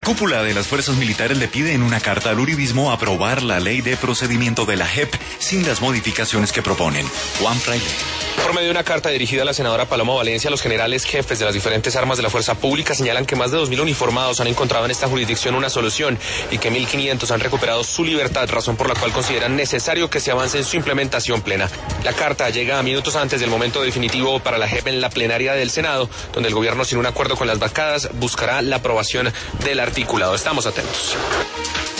Cúpula de las fuerzas militares le pide en una carta al uribismo aprobar la ley de procedimiento de la JEP sin las modificaciones que proponen. Juan Fraile. Por medio de una carta dirigida a la senadora Paloma Valencia, los generales jefes de las diferentes armas de la fuerza pública señalan que más de 2.000 uniformados han encontrado en esta jurisdicción una solución y que 1.500 han recuperado su libertad, razón por la cual consideran necesario que se avance en su implementación plena. La carta llega a minutos antes del momento definitivo para la JEP en la plenaria del Senado, donde el gobierno, sin un acuerdo con las bancadas, buscará la aprobación del articulado. Estamos atentos.